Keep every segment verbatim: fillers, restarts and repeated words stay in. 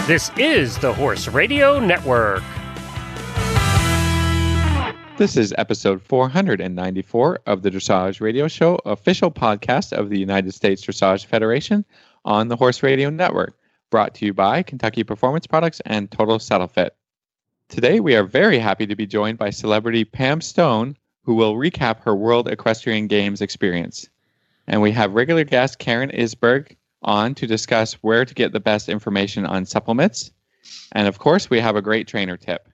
This is the Horse Radio Network. This is episode four hundred ninety-four of the Dressage Radio Show, official podcast of the United States Dressage Federation on the Horse Radio Network, brought to you by Kentucky Performance Products and Total Saddle Fit. Today, we are very happy to be joined by celebrity Pam Stone, who will recap her World Equestrian Games experience. And we have regular guest Karen Isberg on to discuss where to get the best information on supplements. And of course, we have a great trainer tip.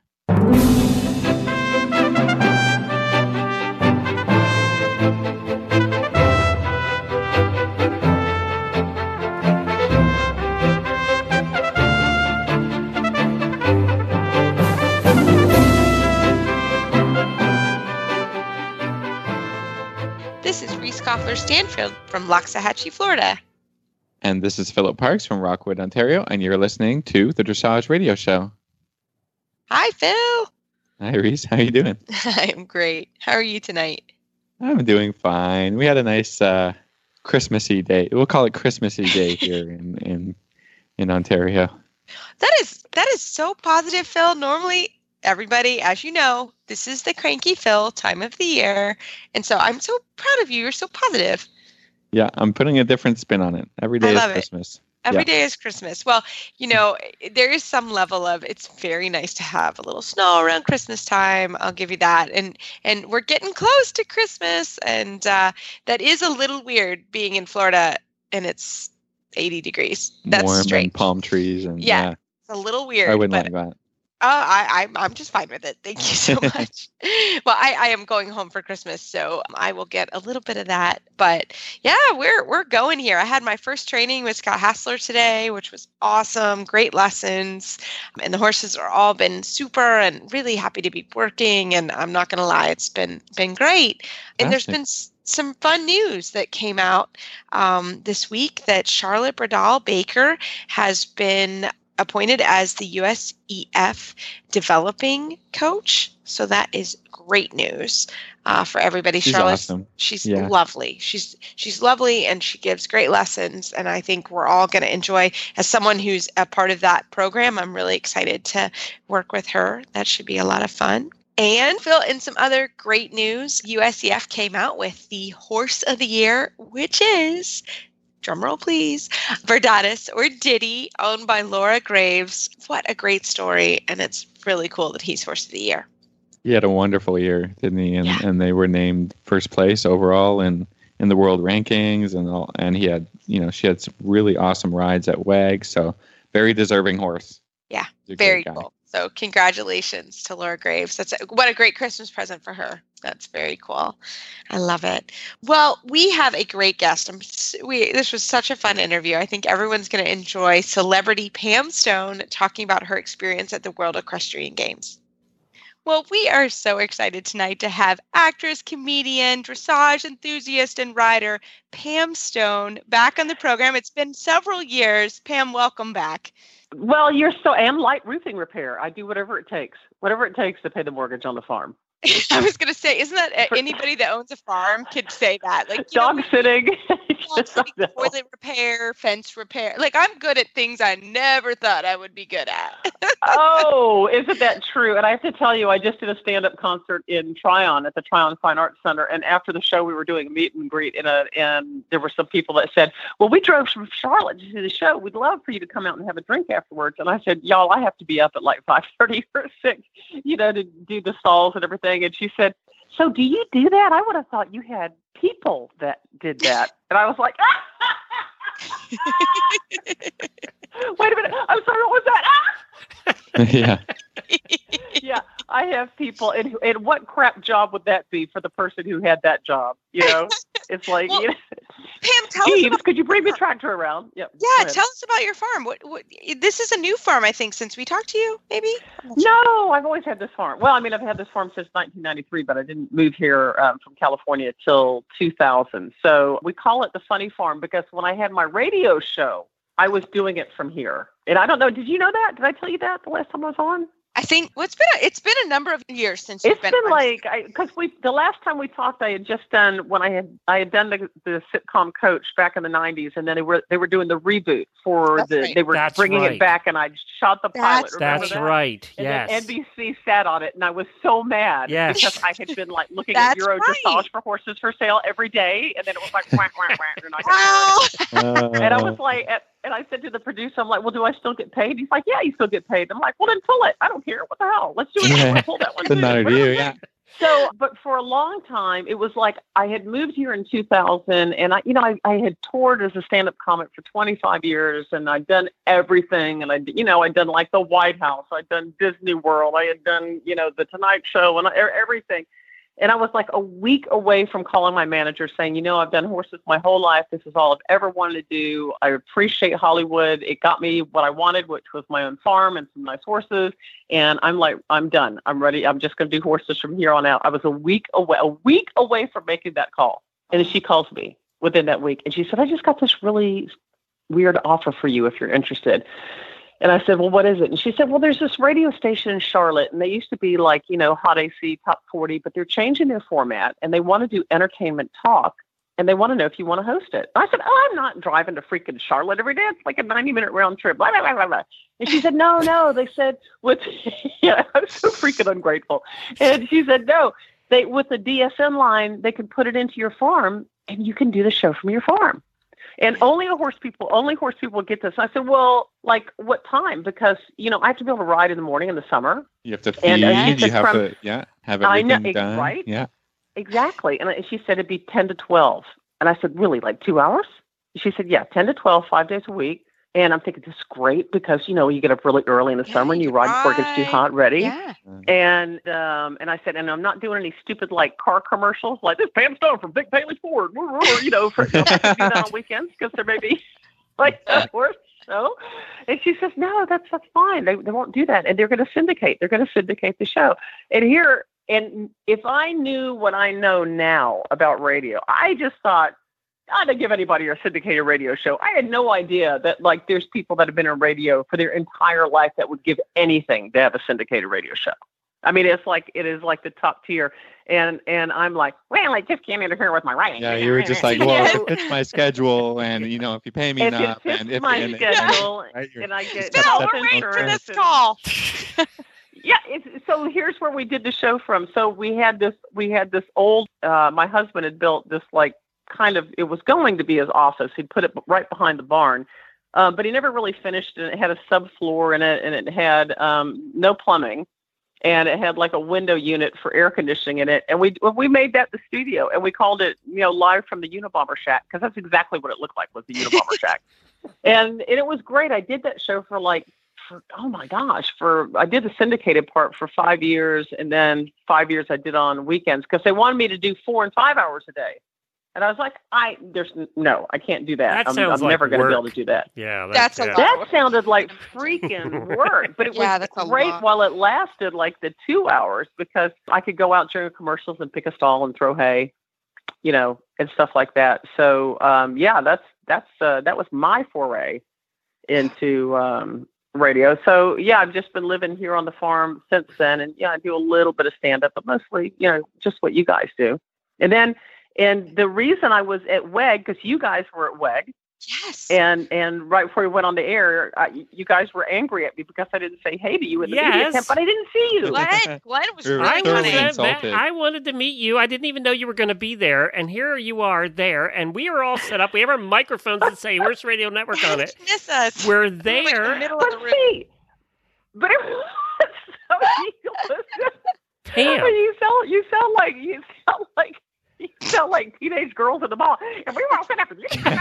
This is Reese Koffler-Stanfield from Loxahatchee, Florida. And this is Philip Parks from Rockwood, Ontario, and you're listening to the Dressage Radio Show. Hi, Phil. Hi, Reese. How are you doing? I'm great. How are you tonight? I'm doing fine. We had a nice uh, Christmassy day. We'll call it Christmassy day here in, in in Ontario. That is that is so positive, Phil. Normally, everybody, as you know, this is the cranky Phil time of the year, and so I'm so proud of you. You're so positive. Yeah, I'm putting a different spin on it. Every day is Christmas. It. Every yeah. day is Christmas. Well, you know, there is some level of, it's very nice to have a little snow around Christmas time. I'll give you that. And and we're getting close to Christmas. And uh, that is a little weird being in Florida and it's eighty degrees. That's warm strange. And palm trees. And yeah, yeah, it's a little weird. I wouldn't but, like that. Uh, I, I, I'm just fine with it. Thank you so much. Well, I, I am going home for Christmas, so I will get a little bit of that. But yeah, we're we're going here. I had my first training with Scott Hassler today, which was awesome. Great lessons. And the horses are all been super and really happy to be working. And I'm not going to lie, it's been been great. And there's been s- some fun news that came out um, this week that Charlotte Bradal Baker has been appointed as the U S E F developing coach. So that is great news uh, for everybody. She's Charlotte, awesome. She's yeah. lovely. She's she's lovely and she gives great lessons. And I think we're all going to enjoy, as someone who's a part of that program, I'm really excited to work with her. That should be a lot of fun. And Phil, in some other great news, U S E F came out with the Horse of the Year, which is, drumroll please, Vardatus or Diddy, owned by Laura Graves. What a great story. And it's really cool that he's Horse of the Year. He had a wonderful year, didn't he? And, yeah. and they were named first place overall in, in the world rankings. And all, and he had, you know, she had some really awesome rides at W E G. So very deserving horse. Yeah, very cool. So congratulations to Laura Graves. That's a, what a great Christmas present for her. That's very cool. I love it. Well, we have a great guest. I'm, we, this was such a fun interview. I think everyone's going to enjoy celebrity Pam Stone talking about her experience at the World Equestrian Games. Well, we are so excited tonight to have actress, comedian, dressage enthusiast, and rider Pam Stone back on the program. It's been several years. Pam, welcome back. Well, you're so, and light roofing repair. I do whatever it takes, whatever it takes to pay the mortgage on the farm. I was going to say, isn't that anybody that owns a farm could say that? Like dog know, sitting, dog sitting toilet repair, fence repair. Like I'm good at things I never thought I would be good at. Oh, isn't that true? And I have to tell you, I just did a stand-up concert in Tryon at the Tryon Fine Arts Center. And after the show, we were doing a meet and greet, in a, and there were some people that said, well, we drove from Charlotte to the show. We'd love for you to come out and have a drink afterwards. And I said, y'all, I have to be up at like five thirty or six, you know, to do the stalls and everything. And she said, so do you do that? I would have thought you had people that did that. And I was like, wait a minute. I'm sorry. What was that? yeah. Yeah, I have people. And, and what crap job would that be for the person who had that job? You know, it's like, well, you know, Pam, tell Jeeves, us about could you bring the tractor around? Yep. Yeah, tell us about your farm. What, what? This is a new farm, I think, since we talked to you, maybe? No, I've always had this farm. Well, I mean, I've had this farm since nineteen ninety-three, but I didn't move here um, from California till two thousand. So we call it the Funny Farm because when I had my radio show, I was doing it from here. And I don't know, did you know that? Did I tell you that the last time I was on? I think well, it's been a, it's been a number of years since it's you've been. been like because we the last time we talked, I had just done when I had I had done the, the sitcom Coach back in the nineties, and then they were they were doing the reboot for That's the right. they were That's bringing right. it back, and I shot the pilot. That's, remember That's that? right. And Yes. then N B C sat on it, and I was so mad Yes. because I had been like looking at That's Euro right. dressage for horses for sale every day, and then it was like whack whack whack, and I Wow. and I was like, and I said to the producer, I'm like, well, do I still get paid? He's like, yeah, you still get paid. I'm like, well, then pull it. I don't care. What the hell? Let's do it. Yeah. Let's pull that one. It's another too. view, yeah. So, but for a long time, it was like I had moved here in two thousand, and I, you know, I, I had toured as a stand-up comic for twenty-five years, and I'd done everything, and I, you know, I'd done like the White House, I'd done Disney World, I had done, you know, the Tonight Show, and everything. And I was like a week away from calling my manager saying, you know, I've done horses my whole life. This is all I've ever wanted to do. I appreciate Hollywood. It got me what I wanted, which was my own farm and some nice horses. And I'm like, I'm done. I'm ready. I'm just going to do horses from here on out. I was a week away, a week away from making that call. And then she calls me within that week. And she said, I just got this really weird offer for you if you're interested. And I said, well, what is it? And she said, well, there's this radio station in Charlotte, and they used to be like, you know, Hot A C, Top forty, but they're changing their format, and they want to do entertainment talk, and they want to know if you want to host it. I said, oh, I'm not driving to freaking Charlotte every day. It's like a ninety-minute round trip, blah, blah, blah, blah, blah. And she said, no, no. They said, with, yeah, I'm so freaking ungrateful. And she said, no, they with the D S N line, they can put it into your farm, and you can do the show from your farm. And only a horse people, only horse people get this. And I said, well, like what time? Because, you know, I have to be able to ride in the morning in the summer. You have to feed, And, uh, she you said have from- to, yeah, have I know, everything done. right? Yeah. Exactly. And I- she said it'd be ten to twelve. And I said, really, like two hours? She said, yeah, ten to twelve, five days a week. And I'm thinking, this is great because, you know, you get up really early in the Yeah, summer and you you ride before it gets too ride. hot, ready. Yeah. And um, and I said, and I'm not doing any stupid like car commercials like this Pam Stone from Dick Paley Ford, you know, for you know, I can do that on weekends because there may be like a horse show. And she says, no, that's that's fine. They they won't do that, and they're going to syndicate. They're going to syndicate the show. And here, and if I knew what I know now about radio, I just thought, I didn't give anybody a syndicated radio show. I had no idea that like there's people that have been in radio for their entire life that would give anything to have a syndicated radio show. I mean, it's like it is like the top tier, and and I'm like, well, I just can't interfere with my writing. Yeah, you were just like, well, if it fits my schedule, and you know, if you pay me if enough, it fits and if my and, schedule, right, you're- and I get Bill, health we're waiting for insurance this and- call. Yeah, it's, so here's where we did the show from. So we had this, we had this old. Uh, my husband had built this like kind of. It was going to be his office. He'd put it right behind the barn, um, but he never really finished it. It had a subfloor in it, and it had um, no plumbing, and it had like a window unit for air conditioning in it. And we we made that the studio, and we called it, you know, Live from the Unabomber Shack, because that's exactly what it looked like, was the Unabomber Shack. And, and it was great. I did that show for like. For, oh my gosh, for I did the syndicated part for five years, and then five years I did on weekends because they wanted me to do four and five hours a day. And I was like, I there's no, I can't do that. That I'm, sounds I'm like never going to be work. able to do that. Yeah, That's that's, a yeah. lot. That sounded like freaking work, but it was Yeah, that's a great lot. while it lasted like the two hours because I could go out during commercials and pick a stall and throw hay, you know, and stuff like that. So um, yeah, that's that's uh, that was my foray into um, radio. So yeah, I've just been living here on the farm since then, and yeah, I do a little bit of stand up, but mostly, you know, just what you guys do. And then, and the reason I was at W E G, because you guys were at W E G. Yes. And and right before we went on the air, uh, you guys were angry at me because I didn't say hey to you in the media Yes. tent, but I didn't see you. Glenn, Glenn was We were really I thoroughly was funny. at insulted. that- I wanted to meet you. I didn't even know you were going to be there, and here you are there, and we are all set up. We have our microphones that say Horse Radio Network on it. Miss us. We're We're like in the there. middle of But the room. see, but it was so ridiculous. Pam. You sound you sound like you sound like you sound like teenage girls at the mall. And we were all set up.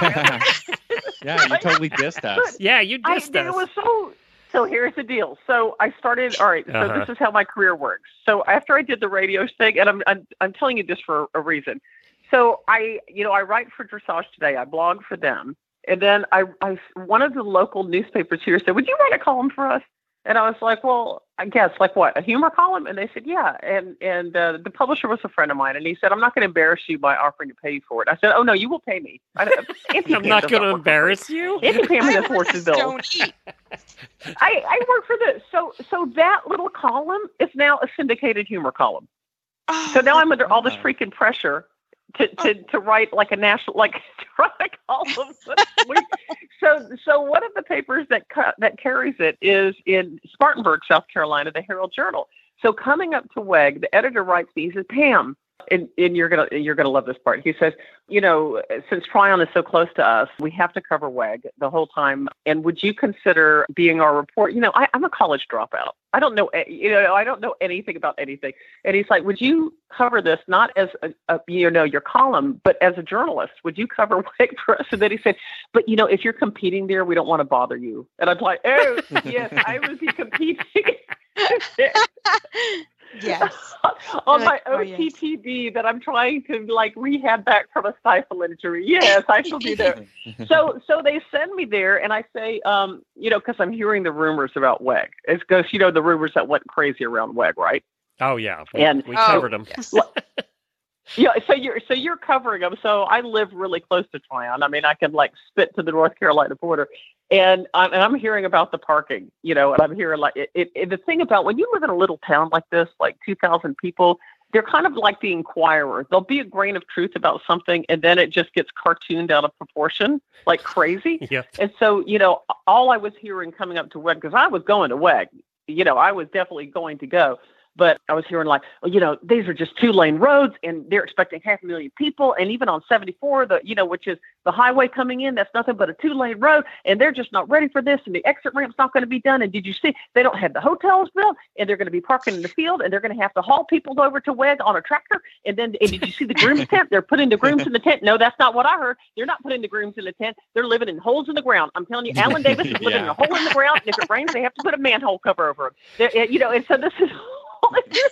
yeah, you totally dissed us. Yeah, you I, dissed it us. was so. So here's the deal. So I started. All right. So Uh-huh. this is how my career works. So after I did the radio thing, and I'm I'm, I'm telling you this for a reason. So I, you know, I write for Dressage Today. I blog for them, and then I, I, one of the local newspapers here said, "Would you write a column for us?" And I was like, well, I guess like what, a humor column? And they said, yeah. And and uh, the publisher was a friend of mine, and he said, I'm not going to embarrass you by offering to pay you for it. I said, oh no, you will pay me. I, I'm not going to embarrass you. Auntie Pam does horses bills. Don't eat. I, I work for the so so that little column is now a syndicated humor column. Oh, So now I'm under all this freaking pressure to, to, to write like a national, like to write a column. so so one of the papers that ca- that carries it is in Spartanburg, South Carolina, the Herald Journal. So coming up to W E G, the editor writes me. He says, Pam, and, and you're gonna you're gonna love this part. He says, you know, since Tryon is so close to us, we have to cover W E G the whole time. And would you consider being our report? You know, I, I'm a college dropout. I don't know, you know, I don't know anything about anything. And he's like, would you cover this not as a, a you know your column, but as a journalist? Would you cover W E G for us? And then he said, but you know, if you're competing there, we don't want to bother you. And I'm like, oh yes, I would be competing. Yes. On You're my like, oh, O T P D that I'm trying to like rehab back from a stifle injury. Yes, I shall be there. So so they send me there, and I say, um, you know, because I'm hearing the rumors about W E G. It's because, you know, the rumors that went crazy around W E G, right? Oh, yeah. We, And- we Oh, covered them. yes. Yeah, so you're so you're covering them. So I live really close to Tryon. I mean, I can like spit to the North Carolina border, and I'm, and I'm hearing about the parking, you know, and I'm hearing like it, it, it. The thing about when you live in a little town like this, like two thousand people, they're kind of like the Inquirer. There'll be a grain of truth about something, and then it just gets cartooned out of proportion like crazy. Yeah. And so, you know, all I was hearing coming up to W E G, because I was going to W E G, you know, I was definitely going to go. But I was hearing like, well, you know, these are just two lane roads and they're expecting half a million people. And even on seventy-four, the, you know, which is the highway coming in, that's nothing but a two lane road. And they're just not ready for this. And the exit ramp's not going to be done. And did you see, they don't have the hotels built, and they're going to be parking in the field, and they're going to have to haul people over to W E G on a tractor. And then, and did you see the groom's tent? They're putting the grooms in the tent. No, that's not what I heard. They're not putting the grooms in the tent. They're living in holes in the ground. I'm telling you, Alan Davis is living Yeah. in a hole in the ground. And if it rains, they have to put a manhole cover over him. They're, you know, and so this is so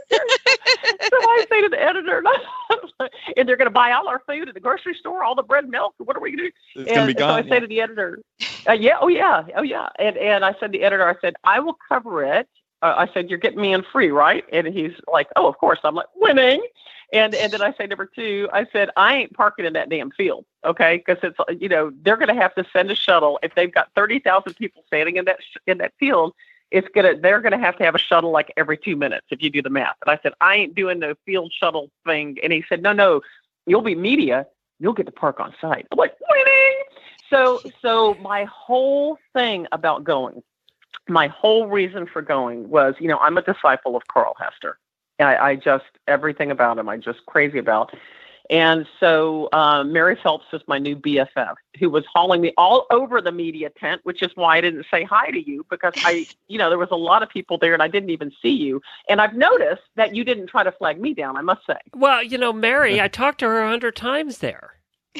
I say to the editor, and they're going to buy all our food at the grocery store, all the bread and milk. What are we going to do? It's going to be And so gone. I say to the editor, uh, yeah, oh yeah, oh yeah. And and I said to the editor, I said, I will cover it. Uh, I said, you're getting me in free, right? And he's like, oh, of course. I'm like, winning. And and then I say, number two, I said, I ain't parking in that damn field, okay? Because it's, you know, they're going to have to send a shuttle if they've got thirty thousand people standing in that sh- in that field. It's gonna. They're gonna have to have a shuttle like every two minutes if you do the math. And I said, I ain't doing the field shuttle thing. And he said, no, no, you'll be media. You'll get to park on site. I'm like, winning. So, so my whole thing about going, my whole reason for going was, you know, I'm a disciple of Carl Hester. I, I just everything about him. I just crazy about. And so um, Mary Phelps is my new B F F, who was hauling me all over the media tent, which is why I didn't say hi to you, because I, you know, there was a lot of people there and I didn't even see you. And I've noticed that you didn't try to flag me down, I must say. Well, you know, Mary, I talked to her a hundred times there.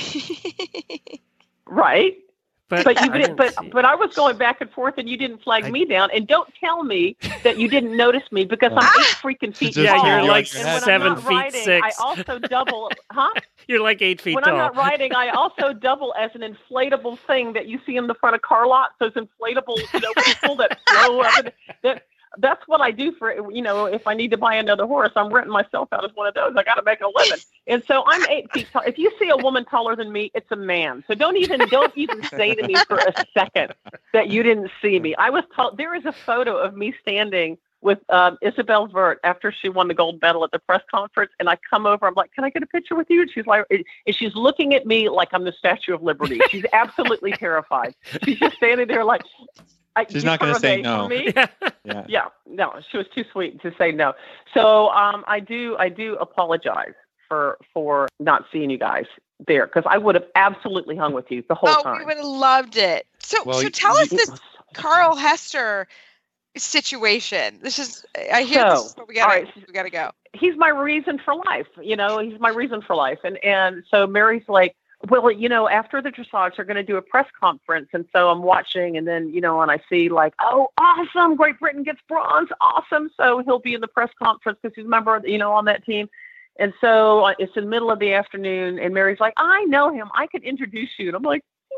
Right. But, But you I did, didn't but see- but I was going back and forth, and you didn't flag I- me down. And don't tell me that you didn't notice me, because I'm eight freaking feet Just Yeah, tall. you're you like on your and when head. seven I'm not feet riding, six. I also double, huh? You're like eight feet When tall. I'm not riding, I also double as an inflatable thing that you see in the front of car lots. Those inflatable, you know, people that flow up. And that, that's what I do for, you know, if I need to buy another horse, I'm renting myself out as one of those. I got to make a living. And so I'm eight feet tall. If you see a woman taller than me, it's a man. So don't even, don't even say to me for a second that you didn't see me. I was tall. There is a photo of me standing with um, Isabel Vert after she won the gold medal at the press conference. And I come over, I'm like, can I get a picture with you? And she's like, and she's looking at me like I'm the Statue of Liberty. She's absolutely terrified. She's just standing there like, I, She's you not gonna for a say day no. for me? Yeah. Yeah. Yeah, no, she was too sweet to say no. So um, I do, I do apologize for for not seeing you guys there, because I would have absolutely hung with you the whole Oh, time. we would have loved it. So, Well, so you- tell us you- this Carl Hester situation. This is, I hear So, this is what we gotta, all right. we gotta go. He's my reason for life. You know, he's my reason for life. And and so Mary's like, well, you know, after the dressage, they're going to do a press conference. And so I'm watching, and then, you know, and I see like, oh, awesome, Great Britain gets bronze, awesome. So he'll be in the press conference because he's a member, of, you know, on that team. And so uh, it's in the middle of the afternoon, and Mary's like, I know him. I could introduce you. And I'm like,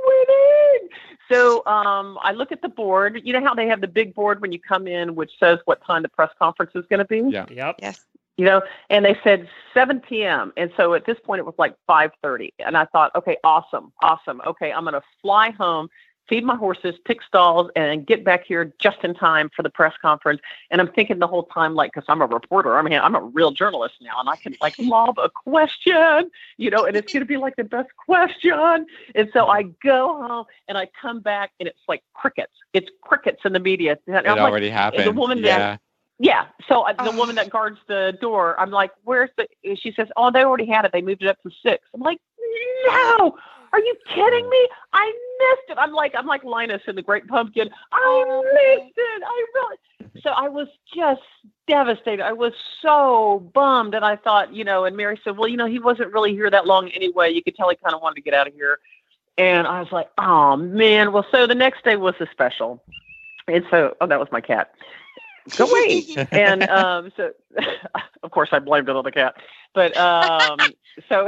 winning. So um, I look at the board. You know how they have the big board when you come in, which says what time the press conference is going to be? Yeah. Yep. Yes. You know, and they said seven p.m. And so at this point, it was like five thirty. And I thought, okay, awesome, awesome. Okay, I'm going to fly home, feed my horses, pick stalls, and get back here just in time for the press conference. And I'm thinking the whole time, like, because I'm a reporter, I mean, I'm a real journalist now, and I can, like, lob a question, you know, and it's going to be, like, the best question. And so I go home, and I come back, and it's, like, crickets. It's crickets in the media. And It I'm already like, happened. The woman yeah. that, yeah. So uh, the Oh. woman that guards the door, I'm like, where's the, she says, oh, they already had it. They moved it up to six. I'm like, no, are you kidding me? I missed it. I'm like, I'm like Linus in the Great Pumpkin. I missed it. I really, so I was just devastated. I was so bummed. And I thought, you know, and Mary said, well, you know, he wasn't really here that long anyway. You could tell he kind of wanted to get out of here. And I was like, oh man. Well, so the next day was a special. And so, oh, that was my cat. Go away. And um, so, of course, I blamed it on the cat. But um, so,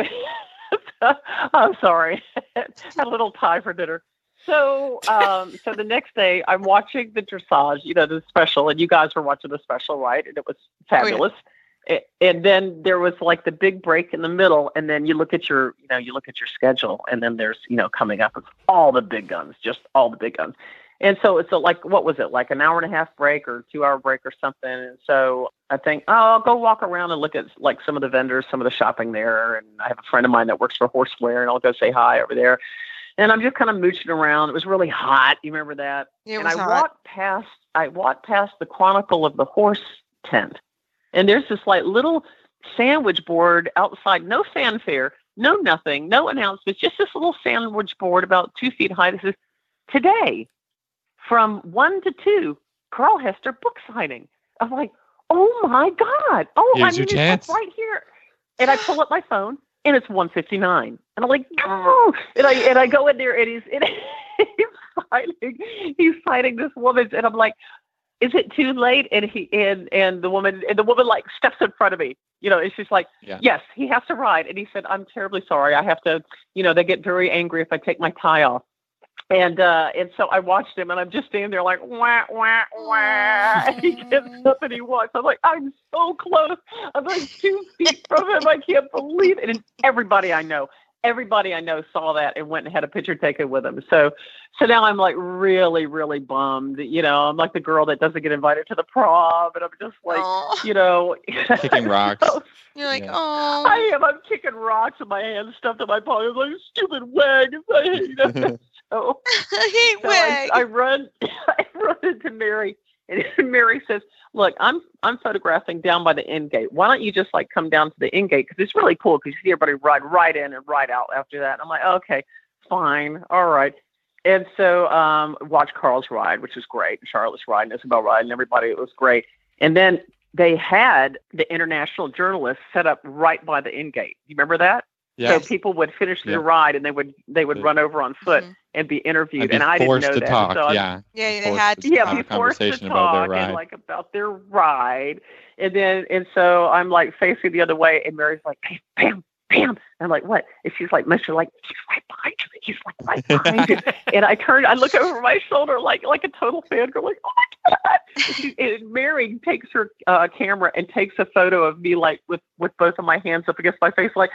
I'm sorry. Had a little tie for dinner. So, um, so the next day, I'm watching the dressage, you know, the special, and you guys were watching the special, right? And it was fabulous. Oh, yeah. And then there was like the big break in the middle, and then you look at your, you know, you look at your schedule, and then there's, you know, coming up with all the big guns, just all the big guns. And so it's a, like, what was it, like an hour and a half break or two hour break or something. And so I think, oh, I'll go walk around and look at like some of the vendors, some of the shopping there. And I have a friend of mine that works for Horseware, and I'll go say hi over there. And I'm just kind of mooching around. It was really hot. You remember that? It and was I hot. walked past, I walked past the Chronicle of the Horse tent. And there's this like little sandwich board outside, no fanfare, no nothing, no announcements, just this little sandwich board about two feet high that says, today, from one to two, Carl Hester book signing. I'm like, oh my God. Oh, Here's I mean, your it's chance. like right here. And I pull up my phone, and it's one fifty-nine. And I'm like, oh, and I and I go in there, and he's and he's signing, he's signing this woman, and I'm like, is it too late? And he and and the woman and the woman like steps in front of me. You know, it's just like, Yeah. yes, he has to ride. And he said, I'm terribly sorry. I have to, you know, they get very angry if I take my tie off. And uh, and so I watched him, and I'm just standing there like, wah, wah, wah. And he gets up and he walks. I'm like, I'm so close. I'm like two feet from him. I can't believe it. And everybody I know, everybody I know saw that and went and had a picture taken with him. So so now I'm like really, really bummed. You know, I'm like the girl that doesn't get invited to the prom. And I'm just like, Aw. you know. Kicking rocks. You're like, Yeah. oh. I am. I'm kicking rocks with my hands stuffed in my pocket. I'm like, stupid wag. You know? So, I hate so I, wag. I run, I run into Mary, and Mary says, "Look, I'm I'm photographing down by the end gate. Why don't you just like come down to the end gate? Because it's really cool. Because you see everybody ride right in and ride out after that." And I'm like, "Okay, fine, all right." And so um, watch Carl's ride, which was great. Charlotte's ride, and Isabel ride, and everybody. It was great. And then they had the international journalists set up right by the end gate. You remember that? Yeah. So people would finish their Yeah. ride, and they would they would Yeah. run over on foot Mhm. and be interviewed. And be And I didn't forced know to that. talk. So I- yeah. Yeah, they Forced had to to yeah, have be a forced to conversation about their talk and ride. like about their ride, and then and so I'm like facing the other way, and Mary's like, "Bam, bam, bam." And I'm like, "What?" And she's like, "Mister, like he's right behind you. He's like right behind you." And I turn, I look over my shoulder like like a total fangirl, like, "Oh my God!" And, she, and Mary takes her uh, camera and takes a photo of me like with with both of my hands up against my face, like,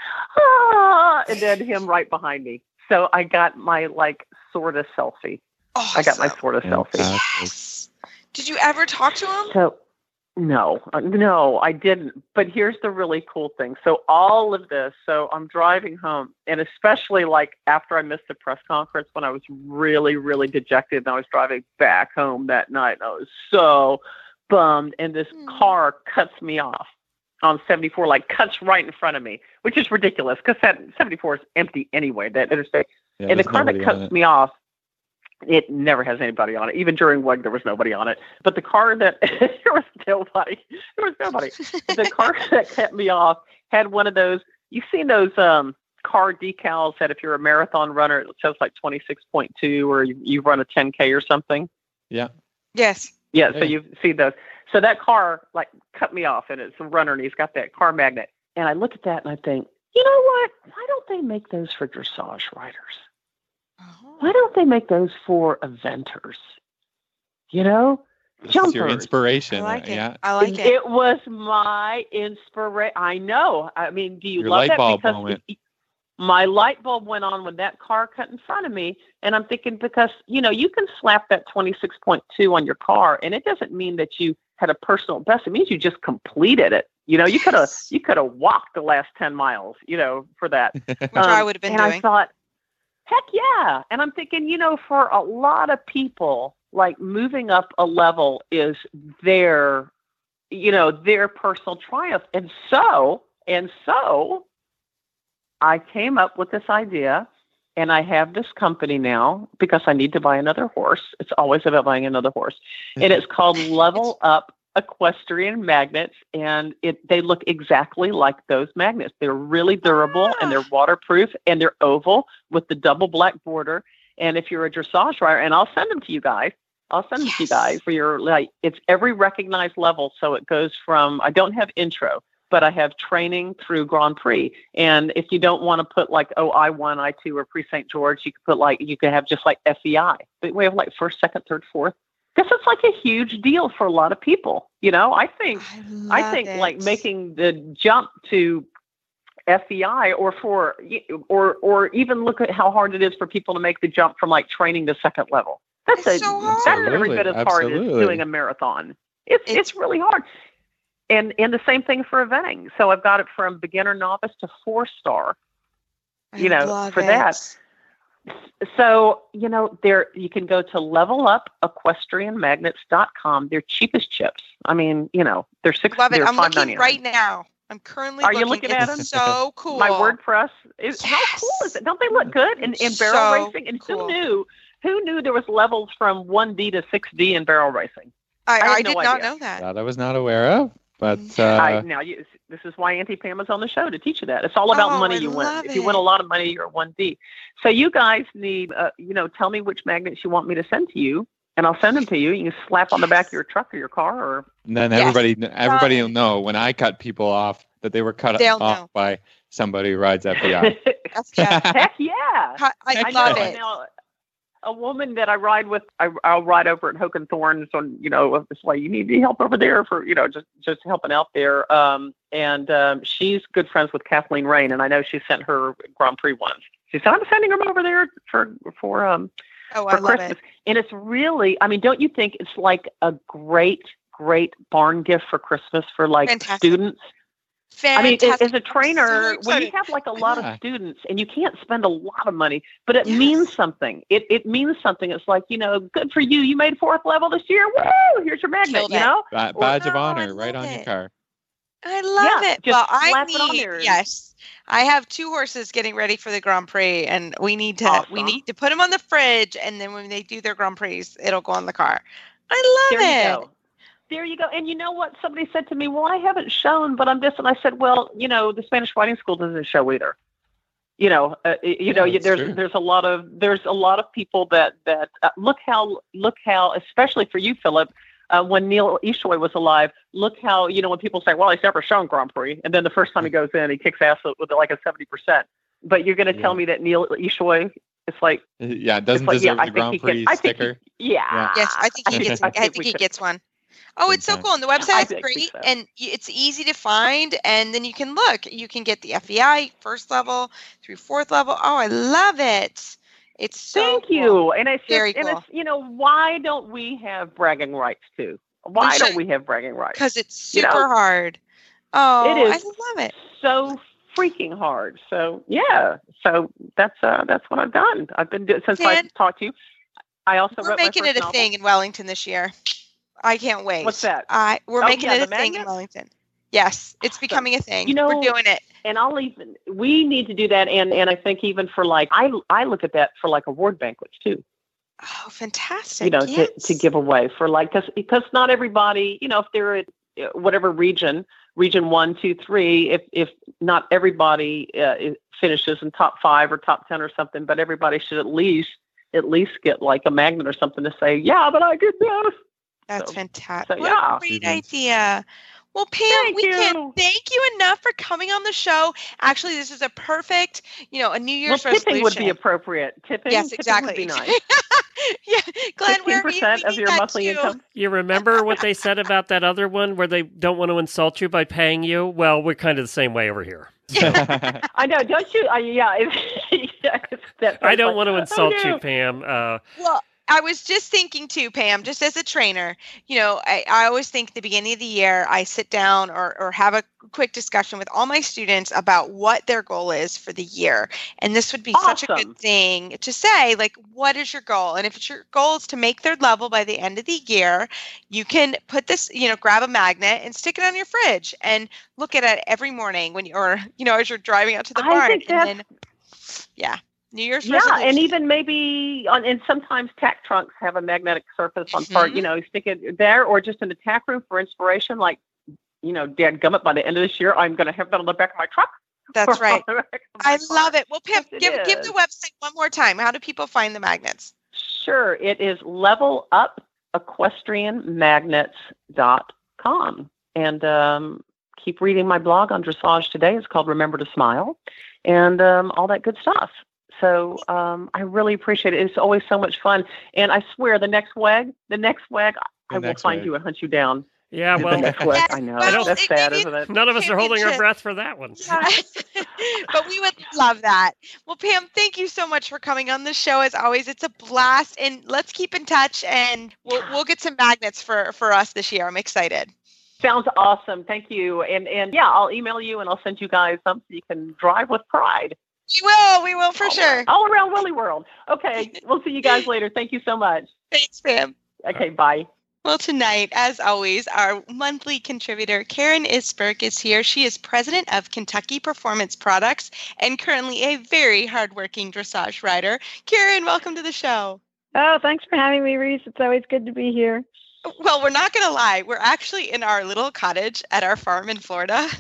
ah, and then him right behind me. So I got my like sort of selfie. I got my Awesome. sort of selfie. Fantastic. Yes. Did you ever talk to him? So, no, uh, no, I didn't. But here's the really cool thing. So all of this, so I'm driving home, and especially like after I missed the press conference when I was really, really dejected, and I was driving back home that night, and I was so bummed, and this Hmm. car cuts me off on seventy-four, like cuts right in front of me, which is ridiculous because that seventy-four is empty anyway, that interstate. Yeah, And the there's car that nobody on cuts it. me off, it never has anybody on it. Even during W U G, there was nobody on it. But the car that there was nobody, there was nobody. But the car that cut me off had one of those. You've seen those um, car decals that if you're a marathon runner, it says like twenty-six point two, or you, you run a ten K or something. Yeah. Yes. Yeah, so Yeah. you've seen those. So that car like cut me off, and it's a runner, and he's got that car magnet. And I look at that and I think, you know what? Why don't they make those for dressage riders? Oh. why don't they make those for eventers? You know, This jumpers. is your inspiration. I like uh, it. Yeah. I like it. It was my inspiration. I know. I mean, do you Your love light that? bulb Because moment. it- my light bulb went on when that car cut in front of me, and I'm thinking, because you know, you can slap that twenty-six point two on your car, and it doesn't mean that you had a personal best. It means you just completed it. You know, you could have Yes. you could have walked the last ten miles. You know, for that. Which I would have been and doing. I thought, heck yeah. And I'm thinking, you know, for a lot of people, like moving up a level is their, you know, their personal triumph. And so, and so I came up with this idea, and I have this company now because I need to buy another horse. It's always about buying another horse. And it's called Level Up Equestrian Magnets, and it they look exactly like those magnets. They're really durable, and they're waterproof, and they're oval with the double black border. And if you're a dressage rider, and I'll send them to you guys. I'll send them to you Yes. guys for your, like, it's every recognized level. So it goes from, I don't have intro, but I have training through Grand Prix. And if you don't want to put like, oh, I one, I two, or Pre Saint George, you could put like, you could have just like F E I. But we have like first, second, third, fourth. Because it's like a huge deal for a lot of people. You know, I think, I, I love think it. like making the jump to F E I, or for, or, or even look at how hard it is for people to make the jump from like training to second level. That's It's a, so that's hard. every bit as hard as Absolutely. doing a marathon. It's, It's- it's really hard. And and the same thing for eventing. So I've got it from beginner, novice to four star. I you know, love for it. that. So, you know, there you can go to level up equestrian magnets dot com. They're cheapest chips. I mean, you know, they're six. Love it. they're I'm looking five ninety-nine. right now. I'm currently Are you looking. looking at It's them? so cool. My WordPress is how Yes. cool is it? Don't they look good? And in barrel So racing, and cool. who knew? Who knew there was levels from one D to six D in barrel racing? I, I had I no did not idea. know that. That I was not aware of. But uh, I, now, you, this is why Auntie Pam is on the show, to teach you that. It's all about Oh, money I you love win. If you win a it. lot of money, you're one D. So you guys need, uh, you know, tell me which magnets you want me to send to you, and I'll send them to you. You can slap on the back of your truck or your car. Or and then Yes. everybody everybody Got will it. know when I cut people off that they were cut They'll off know. by somebody who rides F B I. That's, yeah. Heck yeah. I, I Heck I love know. yeah. it. Now, a woman that I ride with, I, I'll ride over at Hoke and Thorns on, you know, it's like, you need any help over there for, you know, just, just helping out there. Um, and um, she's good friends with Kathleen Rain, and I know she sent her Grand Prix ones. She said, I'm sending them over there for, for, um, Oh, for I love Christmas. it. And it's really, I mean, don't you think it's like a great, great barn gift for Christmas for like Fantastic. students? I mean, as, Fantastic. as a I'm so trainer, when excited. you have like a lot Yeah. of students and you can't spend a lot of money, but it Yes. means something. It it means something. It's like, you know, good for you. You made fourth level this year. Woo! Here's your magnet, Killed you it. know? Ba- Or- badge of No, I honor right love on your it. car. I love Yeah, it. just Well, I slap it on need there. yes. I have two horses getting ready for the Grand Prix, and we need to we Awesome. need to put them on the fridge, and then when they do their Grand Prix, it'll go on the car. I love There it. you go. There you go. And you know what? Somebody said to me, well, I haven't shown, but I'm this. And I said, well, you know, the Spanish Riding School doesn't show either. You know, uh, you know, Yeah, you, that's there's true. there's a lot of there's a lot of people that that uh, look how look how especially for you, Philip, uh, when Neil Ishoy was alive. Look how, you know, when people say, well, he's never shown Grand Prix, and then the first time he goes in, he kicks ass with like a seventy percent. But you're going to Yeah. tell me that Neil Ishoy, it's like, Yeah, it doesn't it's like, yeah, deserve I the think Grand he Prix gets, I think he- sticker. yeah, Yeah. Yes, I think he I gets. think- I I think think we he could- gets one. Oh, it's so Okay. cool, and the I website's think great, so. and y- it's easy to find. And then you can look. You can get the F E I first level through fourth level. Oh, I love it. It's so Thank cool. you. And it's just, Very and cool. it's, you know, why don't we have bragging rights too? Why We don't should. we have bragging rights? because it's You know, super hard. Oh, it is I love it. so freaking hard. So yeah, so that's uh that's what I've done. I've been doing since I Dan, talked to you. I also We're wrote my making first it a novel. thing in Wellington this year. I can't wait. What's that? I we're Oh, making yeah, it a the thing in magnet? Wellington. Yes, it's Awesome. becoming a thing. You know, we're doing it. And I'll even we need to do that. And and I think even for like I I look at that for like award banquets too. Oh, fantastic! You know, yes. to, to give away for like because because not everybody, you know, if they're at uh, whatever region, region one, two, three, if if not everybody uh, is- finishes in top five or top ten or something, but everybody should at least at least get like a magnet or something to say, yeah, but I did this. That's So- fantastic. so, what yeah. a great Achievements. idea. Well, Pam, Thank we you. can't thank you enough for coming on the show. Actually, this is a perfect, you know, a New Year's well, tipping resolution. would be appropriate. Tipping, Yes, tipping exactly. would be nice. Yeah, Glenn, Fifteen where we, we percent of need your that monthly too. income. You remember what they said about that other one where they don't want to insult you by paying you? Well, we're kind of the same way over here. I know, don't you? Uh, yeah, it's, yeah it's that I don't like, want to insult oh, no. you, Pam. Uh, Well, I was just thinking too, Pam, just as a trainer, you know, I, I always think at the beginning of the year, I sit down or, or have a quick discussion with all my students about what their goal is for the year. And this would be such a Awesome. good thing to say, like, what is your goal? And if it's your goal is to make third level by the end of the year, you can put this, you know, grab a magnet and stick it on your fridge and look at it every morning when you, or, you know, as you're driving out to the I barn. think that's, and then, yeah. New Year's yeah, resolution. and even maybe on, and sometimes tack trunks have a magnetic surface on part, Mhm. you know, stick it there or just in the tack room for inspiration. Like, you know, dadgummit, by the end of this year, I'm going to have that on the back of my truck. That's right. I love it. Well, Pam, Yes, it give, give is. the website one more time. How do people find the magnets? Sure. It is level up equestrian magnets dot com. And um, keep reading my blog on dressage today. It's called Remember to Smile and um, all that good stuff. So um, I really appreciate it. It's always so much fun. And I swear the next WAG, the next WAG, The I will next find WAG. you and hunt you down. yeah, The well, next WAG, Yes, I know. well, That's it- sad, maybe- isn't it? none of us are holding our championship. breath for that one. Yeah. But we would love that. Well, Pam, thank you so much for coming on the show. As always, it's a blast. And let's keep in touch and we'll, we'll get some magnets for, for us this year. I'm excited. Sounds awesome. Thank you. And and yeah, I'll email you and I'll send you guys some so you can drive with pride. We will. We will for all sure. Around, all around Willy World. Okay. We'll see you guys later. Thank you so much. Thanks, Pam. Okay. Bye. Well, tonight, as always, our monthly contributor, Karen Isberg, is here. She is president of Kentucky Performance Products and currently a very hardworking dressage rider. Karen, welcome to the show. Oh, thanks for having me, Reese. It's always good to be here. Well, we're not going to lie. We're actually in our little cottage at our farm in Florida.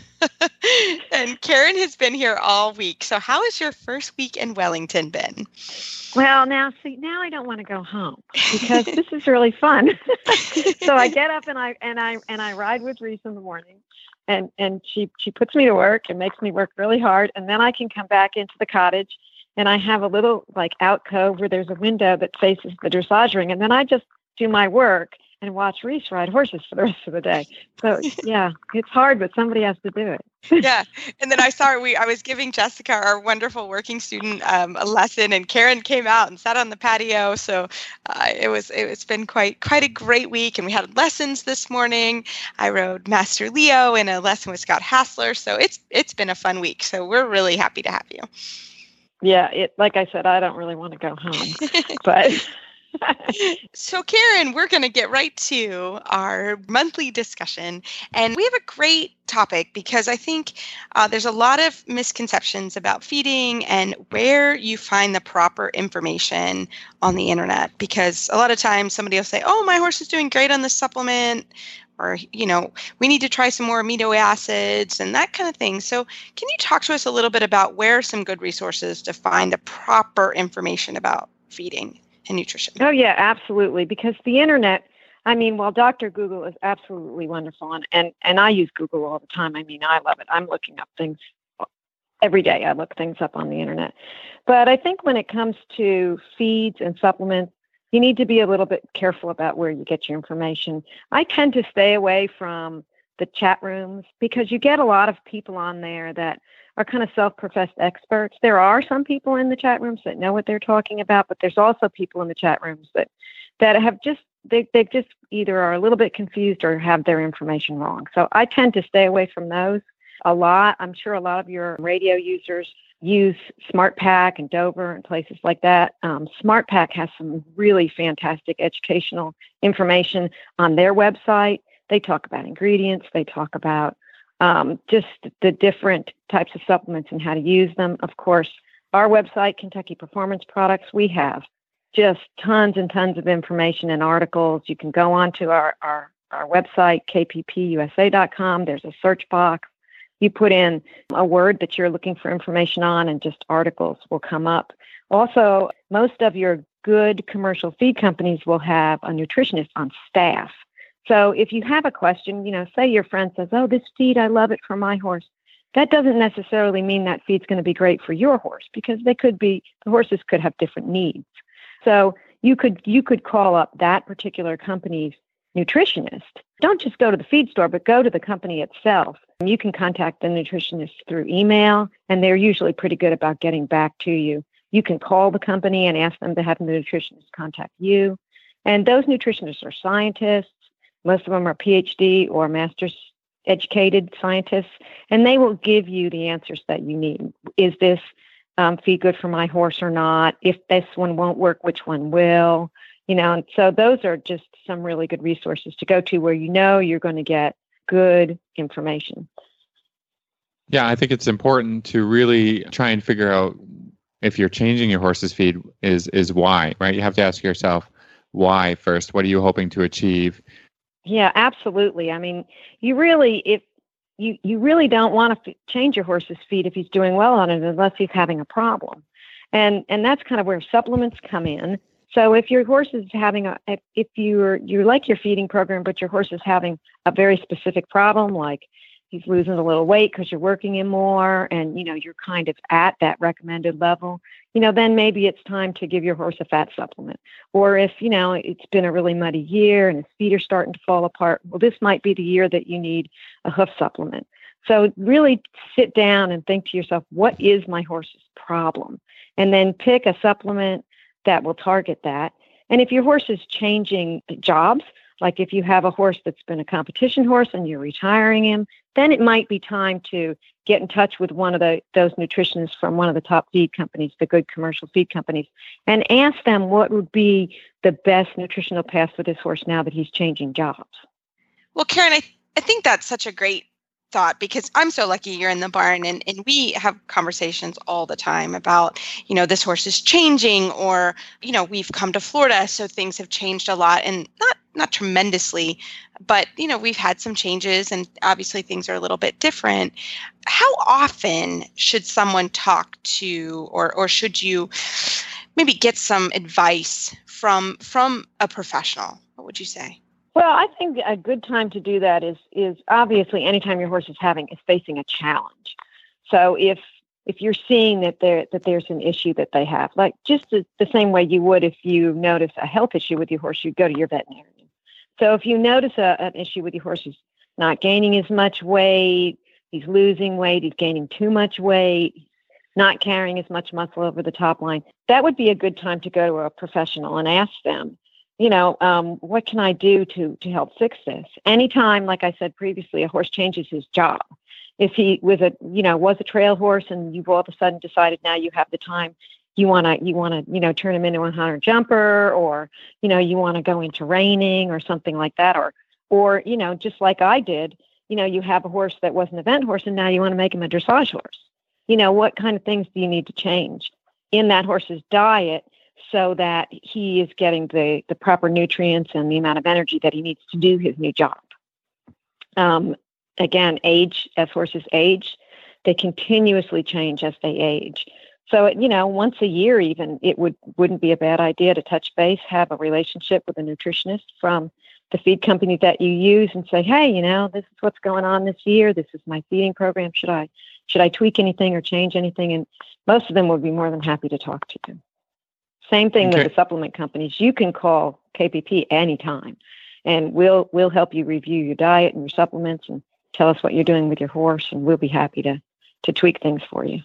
And Karen has been here all week. So how has your first week in Wellington been? Well, now, see, now I don't want to go home because this is really fun. So I get up and I and I and I ride with Reese in the morning, and and she she puts me to work and makes me work really hard, and then I can come back into the cottage, and I have a little like alcove where there's a window that faces the dressage ring, and then I just do my work and watch Reese ride horses for the rest of the day. So yeah, it's hard, but somebody has to do it. Yeah. And then I saw we I was giving Jessica, our wonderful working student, um, a lesson, and Karen came out and sat on the patio. So uh, it was it, it's been quite quite a great week, and we had lessons this morning. I rode Master Leo in a lesson with Scott Hassler. So it's it's been a fun week. So we're really happy to have you. Yeah, it like I said, I don't really want to go home, but. So, Karen, we're going to get right to our monthly discussion. And we have a great topic because I think uh, there's a lot of misconceptions about feeding and where you find the proper information on the internet. Because a lot of times somebody will say, oh, my horse is doing great on this supplement. Or, you know, we need to try some more amino acids and that kind of thing. So can you talk to us a little bit about where are some good resources to find the proper information about feeding and nutrition? Oh, yeah, absolutely. Because the internet, I mean, while Doctor Google is absolutely wonderful, and, and, and I use Google all the time. I mean, I love it. I'm looking up things every day. I look things up on the internet. But I think when it comes to feeds and supplements, you need to be a little bit careful about where you get your information. I tend to stay away from the chat rooms because you get a lot of people on there that are kind of self-professed experts. There are some people in the chat rooms that know what they're talking about, but there's also people in the chat rooms that, that have just, they, they've just either are a little bit confused or have their information wrong. So I tend to stay away from those a lot. I'm sure a lot of your radio users use SmartPak and Dover and places like that. Um, SmartPak has some really fantastic educational information on their website. They talk about ingredients. They talk about um, just the different types of supplements and how to use them. Of course, our website, Kentucky Performance Products, we have just tons and tons of information and articles. You can go on to our, our, our website, K P P U S A dot com. There's a search box. You put in a word that you're looking for information on and just articles will come up. Also, most of your good commercial feed companies will have a nutritionist on staff. So if you have a question, you know, say your friend says, oh, this feed, I love it for my horse. That doesn't necessarily mean that feed's going to be great for your horse, because they could be, the horses could have different needs. So you could, you could call up that particular company's nutritionist. Don't just go to the feed store, but go to the company itself. You can contact the nutritionist through email, and they're usually pretty good about getting back to you. You can call the company and ask them to have the nutritionist contact you. And those nutritionists are scientists. Most of them are P H D or master's educated scientists, and they will give you the answers that you need. Is this um, feed good for my horse or not? If this one won't work, which one will? You know, and so those are just some really good resources to go to where you know you're going to get good information. Yeah, I think it's important to really try and figure out if you're changing your horse's feed is is why, right? You have to ask yourself why first. What are you hoping to achieve? Yeah, absolutely. I mean, you really, if you, you really don't want to f- change your horse's feed if he's doing well on it, unless he's having a problem. And, and that's kind of where supplements come in. So if your horse is having a, if, if you're, you like your feeding program, but your horse is having a very specific problem, like he's losing a little weight because you're working him more and, you know, you're kind of at that recommended level, you know, then maybe it's time to give your horse a fat supplement. Or if, you know, it's been a really muddy year and his feet are starting to fall apart, well, this might be the year that you need a hoof supplement. So really sit down and think to yourself, what is my horse's problem? And then pick a supplement that will target that. And if your horse is changing jobs, like if you have a horse that's been a competition horse and you're retiring him, then it might be time to get in touch with one of the those nutritionists from one of the top feed companies, the good commercial feed companies, and ask them what would be the best nutritional path for this horse now that he's changing jobs. Well, Karen, I, I think that's such a great thought, because I'm so lucky you're in the barn, and, and we have conversations all the time about, you know, this horse is changing, or, you know, we've come to Florida, so things have changed a lot, and not not tremendously, but, you know, we've had some changes and obviously things are a little bit different. How often should someone talk to, or or should you maybe get some advice from from a professional? What would you say? Well, I think a good time to do that is is obviously anytime your horse is having is facing a challenge. So if if you're seeing that there that there's an issue that they have, like just the, the same way you would if you notice a health issue with your horse, you'd go to your veterinarian. So if you notice a, an issue with your horse, he's not gaining as much weight, he's losing weight, he's gaining too much weight, not carrying as much muscle over the top line, that would be a good time to go to a professional and ask them, you know, um, what can I do to to help fix this? Anytime, like I said previously, a horse changes his job. If he was a, you know, was a trail horse and you've all of a sudden decided now you have the time, you want to, you want to, you know, turn him into a hunter jumper, or, you know, you want to go into reining or something like that. Or, or, you know, just like I did, you know, you have a horse that was an event horse and now you want to make him a dressage horse. You know, what kind of things do you need to change in that horse's diet so that he is getting the, the proper nutrients and the amount of energy that he needs to do his new job? Um, again, age, as horses age, they continuously change as they age. So, it, you know, once a year even, it would, wouldn't be a bad idea to touch base, have a relationship with a nutritionist from the feed company that you use and say, hey, you know, this is what's going on this year. This is my feeding program. Should I, should I tweak anything or change anything? And most of them would be more than happy to talk to you. Same thing Okay. with the supplement companies. You can call K P P anytime, and we'll we'll help you review your diet and your supplements and tell us what you're doing with your horse, and we'll be happy to to tweak things for you.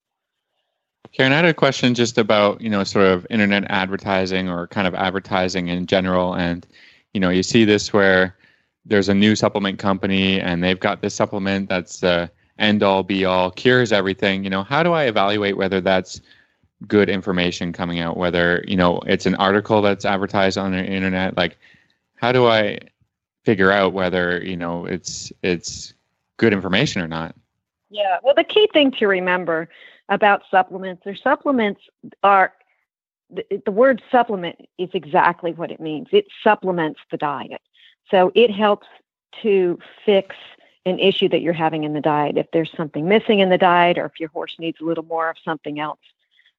Karen, I had a question just about, you know, sort of internet advertising or kind of advertising in general. And, you know, you see this where there's a new supplement company and they've got this supplement that's uh, end all be all, cures everything. You know, how do I evaluate whether that's good information coming out, whether, you know, it's an article that's advertised on the internet? Like, how do I figure out whether, you know, it's it's good information or not? Yeah. Well, the key thing to remember about supplements, or supplements are, the, the word supplement is exactly what it means. It supplements the diet. So it helps to fix an issue that you're having in the diet. If there's something missing in the diet, or if your horse needs a little more of something else.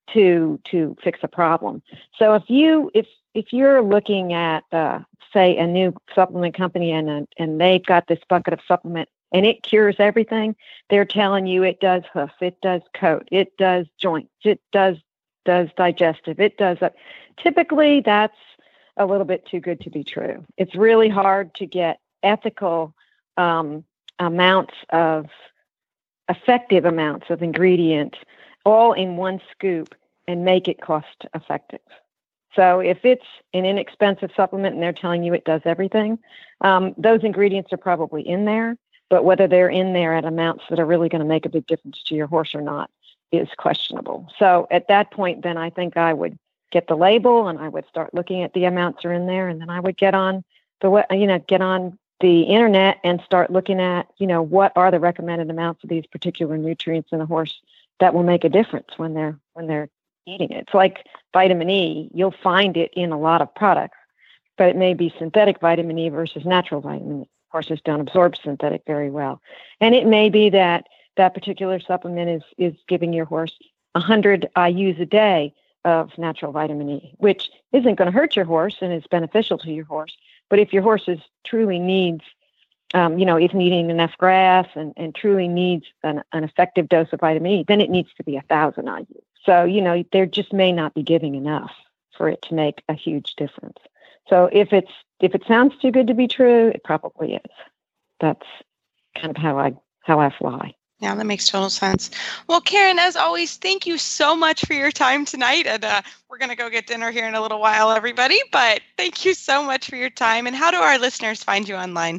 to to fix a problem. So if you if if you're looking at uh, say a new supplement company and a, and they've got this bucket of supplement and it cures everything, they're telling you it does hoof, it does coat, it does joints, it does does digestive, it does that. Typically, that's a little bit too good to be true. It's really hard to get ethical um, amounts of effective amounts of ingredients all in one scoop and make it cost effective. So if it's an inexpensive supplement and they're telling you it does everything, um, those ingredients are probably in there, but whether they're in there at amounts that are really going to make a big difference to your horse or not is questionable. So at that point, then I think I would get the label and I would start looking at the amounts that are in there, and then I would get on the, you know, get on the internet and start looking at, you know, what are the recommended amounts of these particular nutrients in a horse that will make a difference when they're when they're eating it. It's like vitamin E. You'll find it in a lot of products, but it may be synthetic vitamin E versus natural vitamin E. Horses don't absorb synthetic very well. And it may be that that particular supplement is is giving your horse one hundred I U's a day of natural vitamin E, which isn't going to hurt your horse and is beneficial to your horse. But if your horse is truly needs, um, you know, isn't eating enough grass and, and truly needs an, an effective dose of vitamin E, then it needs to be one thousand I U. So, you know, there just may not be giving enough for it to make a huge difference. So if it's if it sounds too good to be true, it probably is. That's kind of how I how I fly. Yeah, that makes total sense. Well, Karen, as always, thank you so much for your time tonight. And uh, we're going to go get dinner here in a little while, everybody. But thank you so much for your time. And how do our listeners find you online?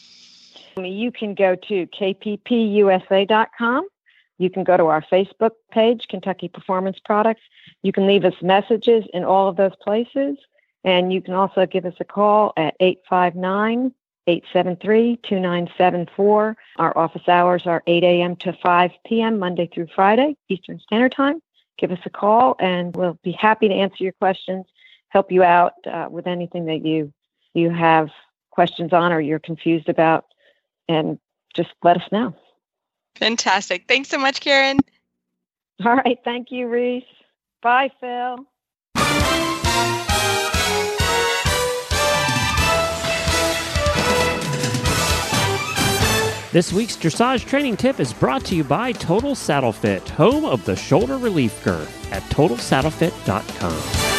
You can go to K P P U S A dot com. You can go to our Facebook page, Kentucky Performance Products. You can leave us messages in all of those places. And you can also give us a call at eight five nine, eight seven three, two nine seven four. Our office hours are eight a.m. to five p.m. Monday through Friday, Eastern Standard Time. Give us a call and we'll be happy to answer your questions, help you out uh, with anything that you you have questions on or you're confused about, and just let us know. Fantastic. Thanks so much, Karen. All right. Thank you, Reese. Bye, Phil. This week's dressage training tip is brought to you by Total Saddle Fit, home of the shoulder relief girth at total saddle fit dot com.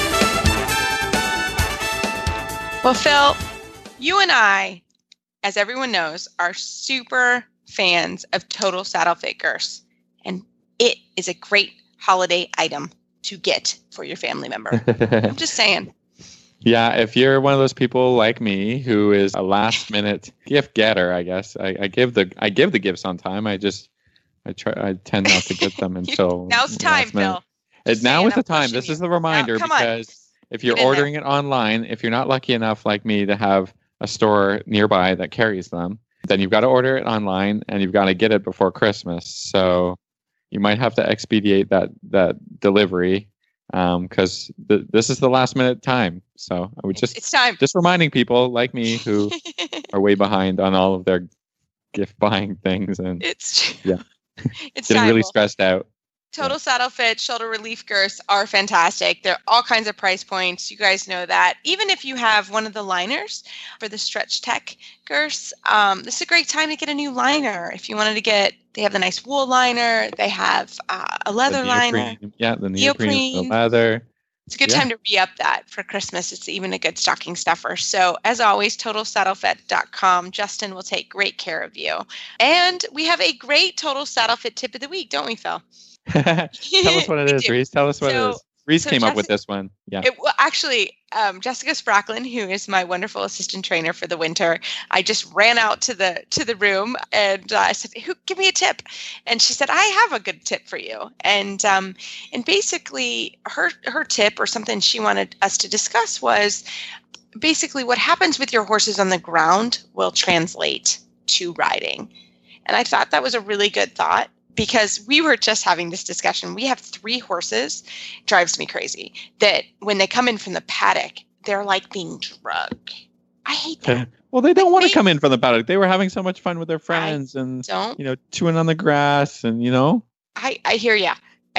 Well, Phil, you and I, as everyone knows, are super fans of Total Saddle Fit girths, and it is a great holiday item to get for your family member. I'm just saying. Yeah, if you're one of those people like me who is a last minute gift getter, I guess I, I give the I give the gifts on time. I just I try I tend not to get them until now's time, Phil. And now is the time. This you. is the reminder now, because on. if you're ordering there. it online, if you're not lucky enough like me to have a store nearby that carries them, then you've got to order it online and you've got to get it before Christmas. So you might have to expedite that that delivery. Um, because th- this is the last minute time. So I would just, it's time. just reminding people like me who are way behind on all of their gift buying things. And it's, yeah, it's getting time. really stressed out. Total yeah. Saddle Fit shoulder relief girths are fantastic. They're all kinds of price points. You guys know that. Even if you have one of the liners for the Stretch Tech girths, um, this is a great time to get a new liner. If you wanted to get, they have the nice wool liner. They have uh, a leather the liner. Yeah, the neoprene, neoprene. the leather. It's a good yeah. time to re-up that for Christmas. It's even a good stocking stuffer. So as always, total saddle fit dot com. Justin will take great care of you. And we have a great Total Saddle Fit tip of the week, don't we, Phil? Tell us what it is, Reese. Tell us what so, it is. Reese so came Jessica, up with this one. Yeah. It, well, actually, um, Jessica Spracklin, who is my wonderful assistant trainer for the winter, I just ran out to the to the room and uh, I said, "Who give me a tip?" And she said, "I have a good tip for you." And um, and basically, her her tip or something she wanted us to discuss was basically what happens with your horses on the ground will translate to riding. And I thought that was a really good thought. Because we were just having this discussion. We have three horses. It drives me crazy that when they come in from the paddock, they're like being drugged. I hate that. Well, they don't like want to come in from the paddock. They were having so much fun with their friends I and, don't, you know, chewing on the grass and, you know. I, I hear ya. I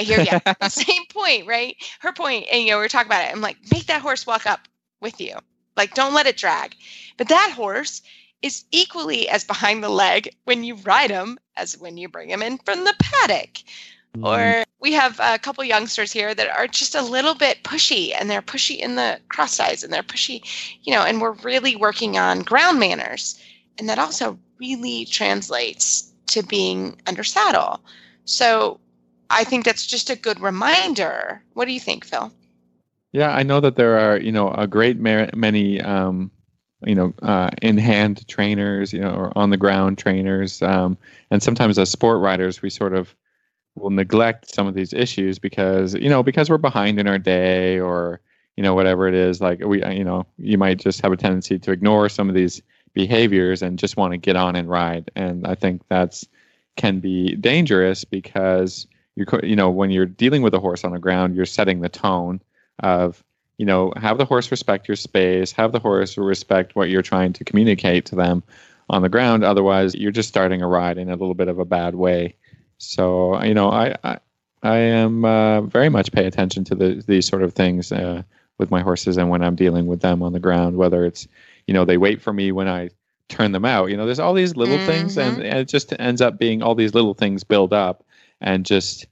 I hear you. The same point, right? Her point, and you know, we were talking about it. I'm like, make that horse walk up with you. Like, don't let it drag. But that horse is equally as behind the leg when you ride him as when you bring him in from the paddock. Mm. Or we have a couple youngsters here that are just a little bit pushy, and they're pushy in the cross size, and they're pushy, you know, and we're really working on ground manners. And that also really translates to being under saddle. So I think that's just a good reminder. What do you think, Phil? Yeah, I know that there are, you know, a great ma- many, um, you know, uh, in-hand trainers, you know, or on-the-ground trainers. Um, and sometimes as sport riders, we sort of will neglect some of these issues because, you know, because we're behind in our day or, you know, whatever it is. Like, we, you know, you might just have a tendency to ignore some of these behaviors and just want to get on and ride. And I think that's can be dangerous because, you you know, when you're dealing with a horse on the ground, you're setting the tone of, you know, have the horse respect your space, have the horse respect what you're trying to communicate to them on the ground. Otherwise, you're just starting a ride in a little bit of a bad way. So, you know, I I, I am uh, very much pay attention to the, these sort of things uh, with my horses and when I'm dealing with them on the ground, whether it's, you know, they wait for me when I turn them out. You know, there's all these little mm-hmm. things, and, and it just ends up being all these little things build up and just,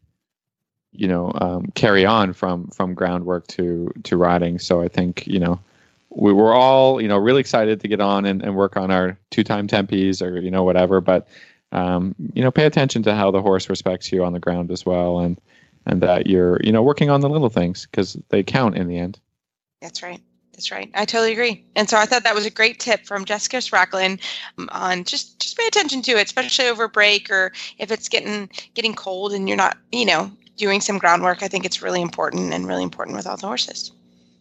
you know, um, carry on from from groundwork to to riding. So I think, you know, we were all, you know, really excited to get on and, and work on our two-time tempies or, you know, whatever. But, um, you know, pay attention to how the horse respects you on the ground as well. And, and that you're, you know, working on the little things because they count in the end. That's right. That's right. I totally agree. And so I thought that was a great tip from Jessica Spracklin on just, just pay attention to it, especially over break or if it's getting getting cold and you're not, you know, doing some groundwork. I think it's really important and really important with all the horses.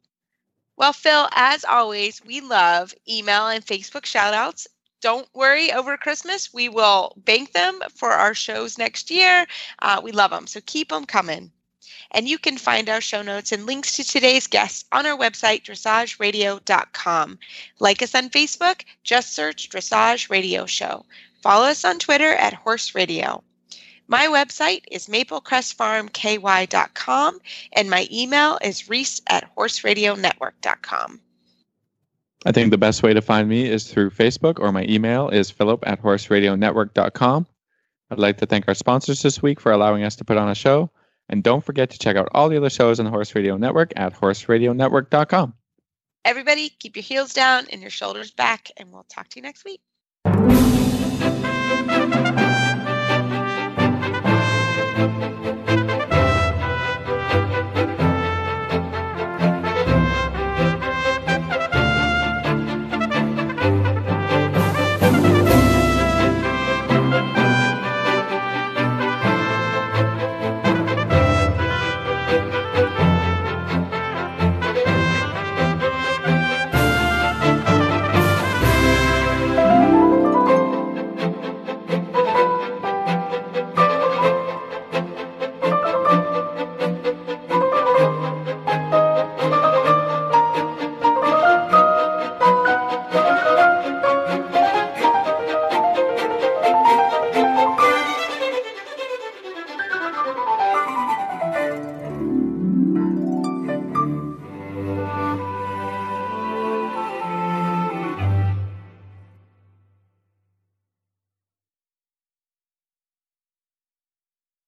Well, Phil, as always, we love email and Facebook shout outs. Don't worry, over Christmas, we will bank them for our shows next year. Uh, we love them. So keep them coming. And you can find our show notes and links to today's guests on our website, dressage radio dot com. Like us on Facebook, just search Dressage Radio Show. Follow us on Twitter at Horse Radio. My website is maple crest farm k y dot com, and my email is reese at horse radio network dot com. I think the best way to find me is through Facebook, or my email is philip at horse radio network dot com. I'd like to thank our sponsors this week for allowing us to put on a show. And don't forget to check out all the other shows on the Horse Radio Network at horse radio network dot com. Everybody, keep your heels down and your shoulders back, and we'll talk to you next week.